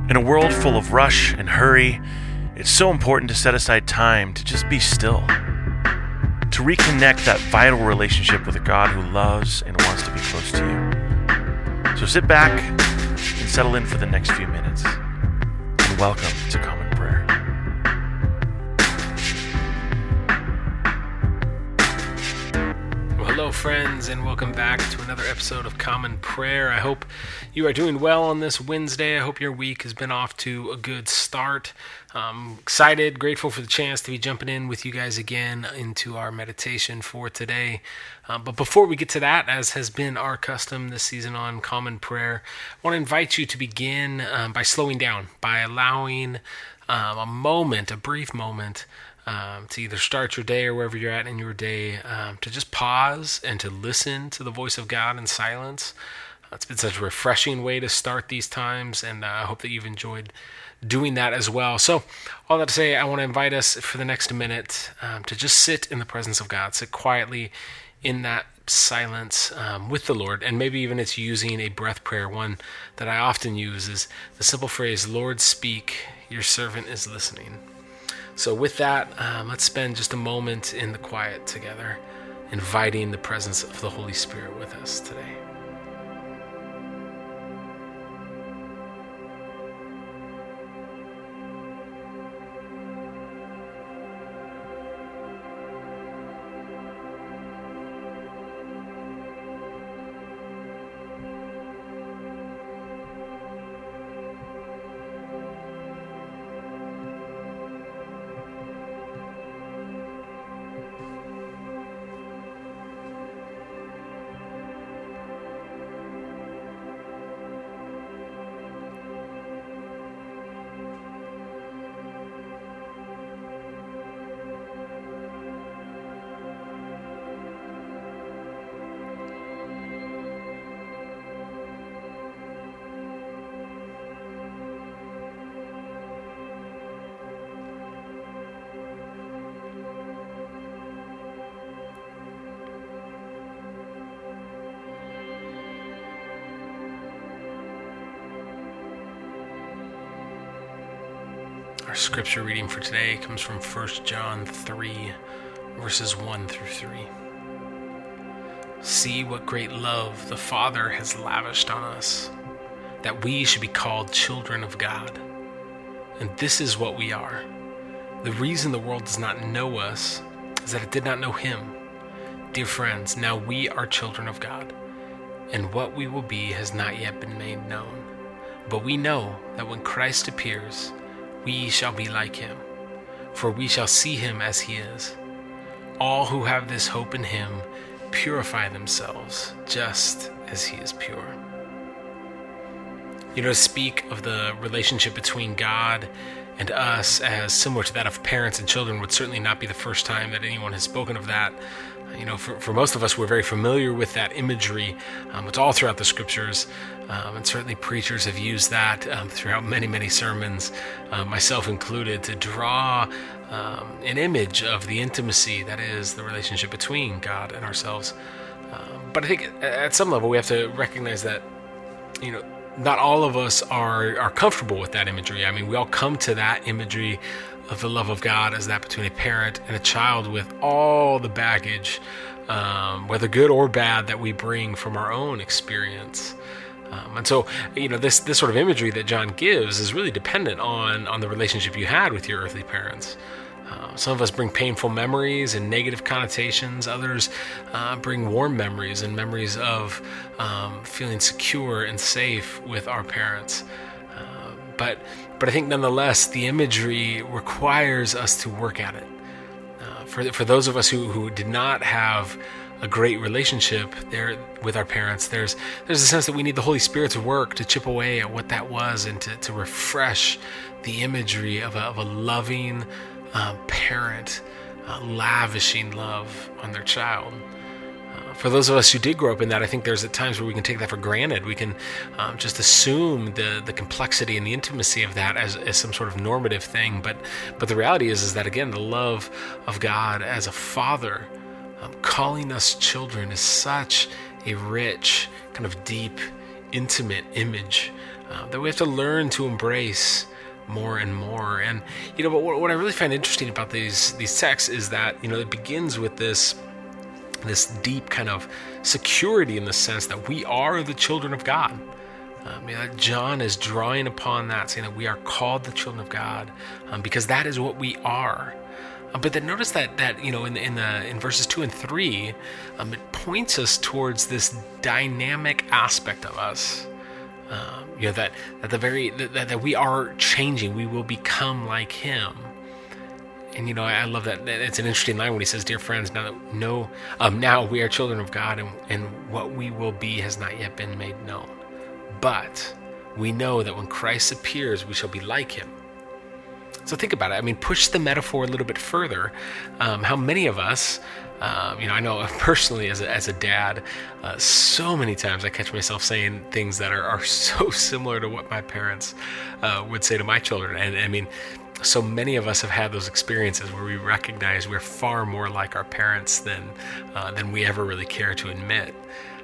In a world full of rush and hurry, it's so important to set aside time to just be still, to reconnect that vital relationship with a God who loves and wants to be close to you. So sit back and settle in for the next few minutes, and welcome to Common Prayer. Hello friends, and welcome back to another episode of Common Prayer. I hope you are doing well on this Wednesday. I hope your week has been off to a good start. Excited, grateful for the chance to be jumping in with you guys again into our meditation for today. But before we get to that, as has been our custom this season on Common Prayer, I want to invite you to begin by slowing down, by allowing a brief moment, to either start your day or wherever you're at in your day, to just pause and to listen to the voice of God in silence. It's been such a refreshing way to start these times, and I hope that you've enjoyed doing that as well. So, all that to say, I want to invite us for the next minute to just sit in the presence of God, sit quietly in that silence with the Lord, and maybe even it's using a breath prayer. One that I often use is the simple phrase, "Lord, speak, your servant is listening." So with that, let's spend just a moment in the quiet together, inviting the presence of the Holy Spirit with us today. Our scripture reading for today comes from 1 John 3, verses 1 through 3. See what great love the Father has lavished on us, that we should be called children of God. And this is what we are. The reason the world does not know us is that it did not know Him. Dear friends, now we are children of God, and what we will be has not yet been made known. But we know that when Christ appears, we shall be like Him, for we shall see Him as He is. All who have this hope in Him purify themselves just as He is pure. To speak of the relationship between God and us as similar to that of parents and children would certainly not be the first time that anyone has spoken of that. For most of us, we're very familiar with that imagery. It's all throughout the scriptures, and certainly preachers have used that throughout many, many sermons, myself included, to draw an image of the intimacy that is the relationship between God and ourselves. But I think at some level we have to recognize that, not all of us are comfortable with that imagery. We all come to that imagery of the love of God as that between a parent and a child with all the baggage, whether good or bad, that we bring from our own experience. And so, this sort of imagery that John gives is really dependent on the relationship you had with your earthly parents. Some of us bring painful memories and negative connotations. Others bring warm memories and memories of feeling secure and safe with our parents. But I think nonetheless, the imagery requires us to work at it. For those of us who did not have a great relationship there with our parents, there's a sense that we need the Holy Spirit's work to chip away at what that was and to refresh the imagery of a loving parent lavishing love on their child. For those of us who did grow up in that, I think there's at times where we can take that for granted. We can just assume the complexity and the intimacy of that as some sort of normative thing. But the reality is that, again, the love of God as a father calling us children is such a rich, kind of deep, intimate image that we have to learn to embrace more and more. And but what I really find interesting about these texts is that it begins with this deep kind of security in the sense that we are the children of God. John is drawing upon that, saying that we are called the children of God because that is what we are. But then notice that in verses 2 and 3, it points us towards this dynamic aspect of us. That we are changing. We will become like Him. And I love that. It's an interesting line when he says, "Dear friends, now we are children of God, and what we will be has not yet been made known. But we know that when Christ appears, we shall be like Him." So think about it. Push the metaphor a little bit further. How many of us, I know personally as a dad, so many times I catch myself saying things that are so similar to what my parents would say to my children. And so many of us have had those experiences where we recognize we're far more like our parents than we ever really care to admit.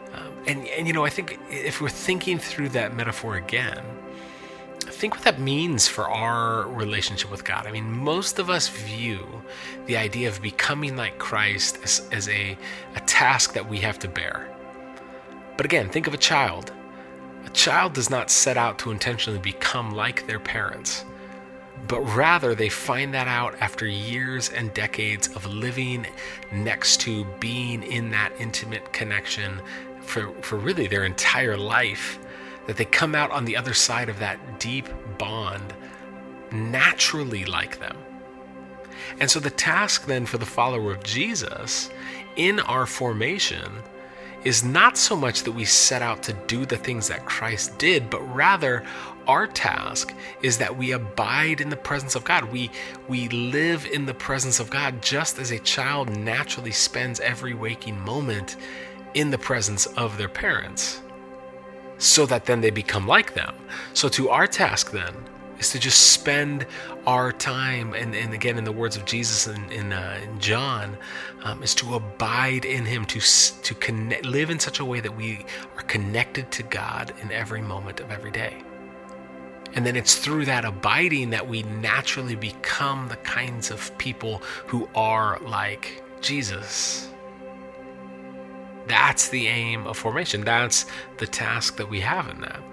I think if we're thinking through that metaphor again, think what that means for our relationship with God. Most of us view the idea of becoming like Christ as a task that we have to bear. But again, think of a child. A child does not set out to intentionally become like their parents, but rather they find that out after years and decades of living next to, being in that intimate connection for really their entire life, that they come out on the other side of that deep bond naturally like them. And so the task then for the follower of Jesus in our formation is not so much that we set out to do the things that Christ did, but rather our task is that we abide in the presence of God. We live in the presence of God just as a child naturally spends every waking moment in the presence of their parents, so that then they become like them. So to our task then is to just spend our time, and again in the words of Jesus in John, is to abide in Him, to connect, live in such a way that we are connected to God in every moment of every day. And then it's through that abiding that we naturally become the kinds of people who are like Jesus. That's the aim of formation. That's the task that we have in that.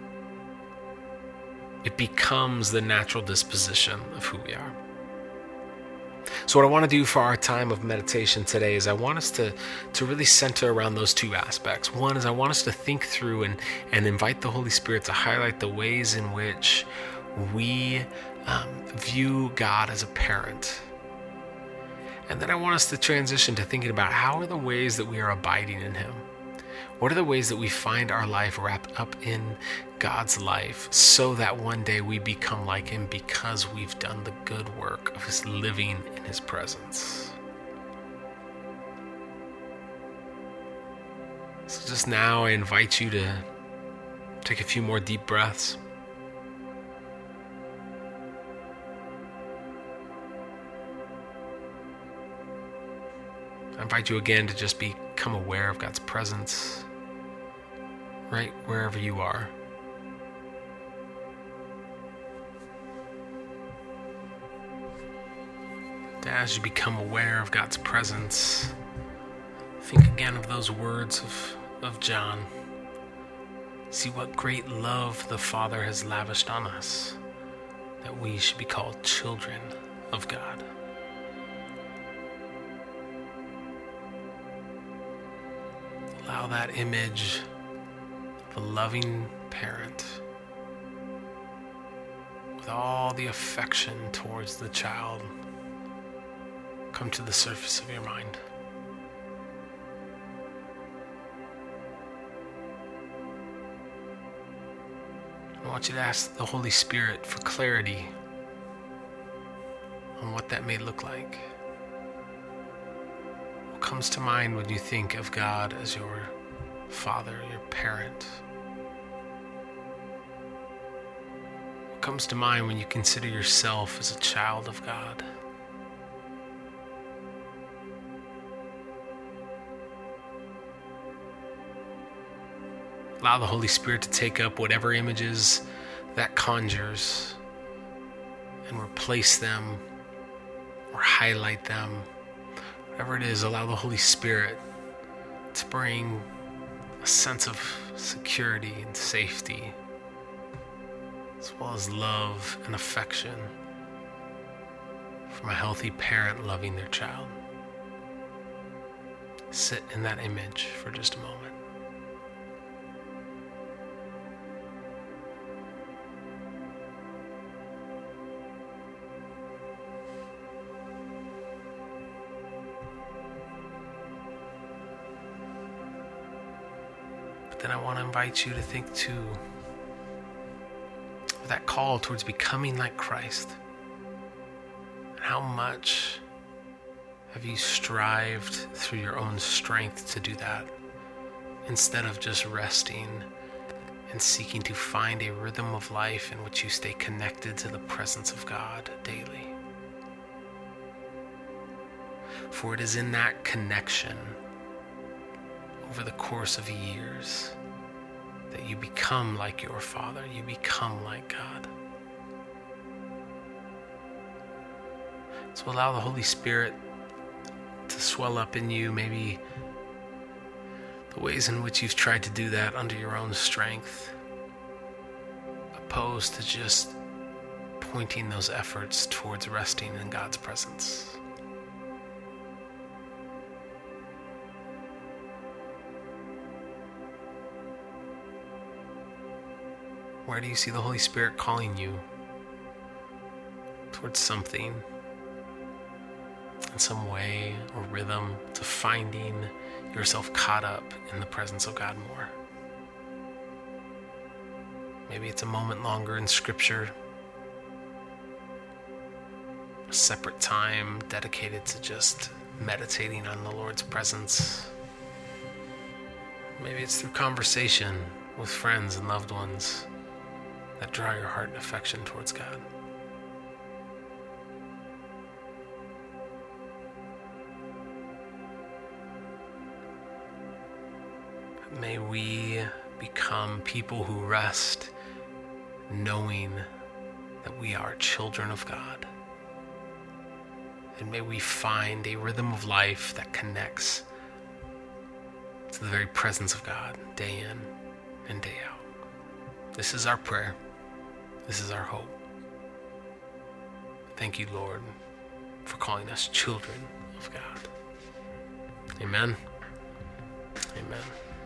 It becomes the natural disposition of who we are. So what I want to do for our time of meditation today is I want us to really center around those two aspects. One is I want us to think through and invite the Holy Spirit to highlight the ways in which we view God as a parent. And then I want us to transition to thinking about how are the ways that we are abiding in Him? What are the ways that we find our life wrapped up in God's life so that one day we become like Him because we've done the good work of His living in His presence? So just now I invite you to take a few more deep breaths. I invite you again to just become aware of God's presence right wherever you are. As you become aware of God's presence, think again of those words of John. See what great love the Father has lavished on us, that we should be called children of God. Allow that image of a loving parent with all the affection towards the child come to the surface of your mind. I want you to ask the Holy Spirit for clarity on what that may look like. What comes to mind when you think of God as your father, your parent? What comes to mind when you consider yourself as a child of God? Allow the Holy Spirit to take up whatever images that conjures, and replace them or highlight them. Whatever it is, allow the Holy Spirit to bring a sense of security and safety, as well as love and affection from a healthy parent loving their child. Sit in that image for just a moment. But then I want to invite you to think too of that call towards becoming like Christ. How much have you strived through your own strength to do that, instead of just resting and seeking to find a rhythm of life in which you stay connected to the presence of God daily? For it is in that connection over the course of years that you become like your Father, you become like God. So allow the Holy Spirit to swell up in you, maybe the ways in which you've tried to do that under your own strength, opposed to just pointing those efforts towards resting in God's presence. Where do you see the Holy Spirit calling you towards something, in some way or rhythm, to finding yourself caught up in the presence of God more? Maybe it's a moment longer in Scripture, a separate time dedicated to just meditating on the Lord's presence. Maybe it's through conversation with friends and loved ones that draw your heart and affection towards God. May we become people who rest knowing that we are children of God. And may we find a rhythm of life that connects to the very presence of God day in and day out. This is our prayer. This is our hope. Thank you, Lord, for calling us children of God. Amen. Amen.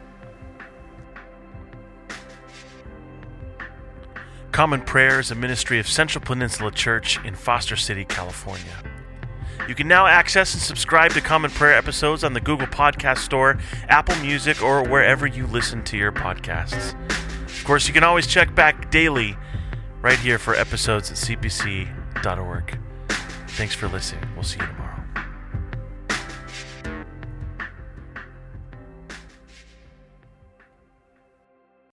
Common Prayer is a ministry of Central Peninsula Church in Foster City, California. You can now access and subscribe to Common Prayer episodes on the Google Podcast Store, Apple Music, or wherever you listen to your podcasts. Of course, you can always check back daily right here for episodes at cpc.org. Thanks for listening. We'll see you tomorrow.